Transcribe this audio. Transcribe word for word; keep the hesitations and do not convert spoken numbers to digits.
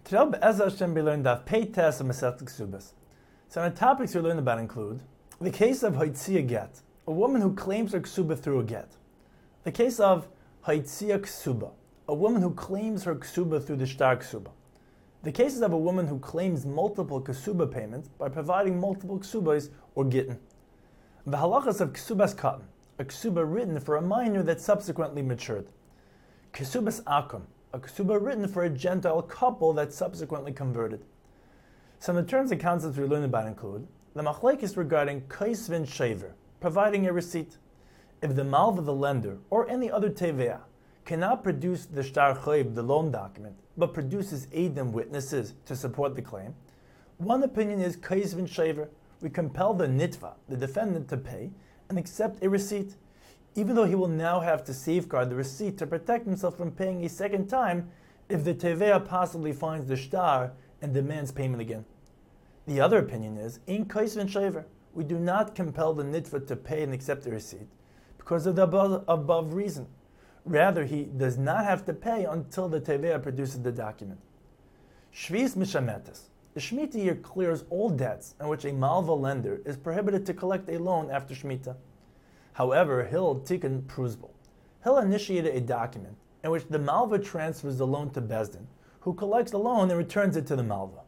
Today, Be'ezah Hashem, we learned Daf Pei Tes of Masechet Ksubas. So, the topics we learned about include the case of Haitzia Get, a woman who claims her Ksuba through a get. The case of Haitzia Ksuba, a woman who claims her Ksuba through the Shtar Ksuba. The cases of a woman who claims multiple Ksuba payments by providing multiple Ksubas or Gittin. The halachas of Ksubas Katan, a Ksuba written for a minor that subsequently matured. Ksubas Akum, a Ksuba written for a Gentile couple that subsequently converted. Some of the terms and concepts we learned about include the machlekes regarding Kais Vin Shaver, providing a receipt. If the malva, the lender, or any other teveah cannot produce the shtar chayv, the loan document, but produces eidim, witnesses, to support the claim, one opinion is Kais Vin Shaver. We compel the nitva, the defendant, to pay and accept a receipt, even though he will now have to safeguard the receipt to protect himself from paying a second time if the teveah possibly finds the shtar and demands payment again. The other opinion is, in Kais Vin Shaver, we do not compel the nitva to pay and accept the receipt because of the above, above reason. Rather, he does not have to pay until the teveah produces the document. Shvis Mishametes. The Shemitah here clears all debts in which a malva lender is prohibited to collect a loan after Shemitah. However, Hill Tikkun Pruzbel. Hill initiated a document in which the malva transfers the loan to Bezdin, who collects the loan and returns it to the malva.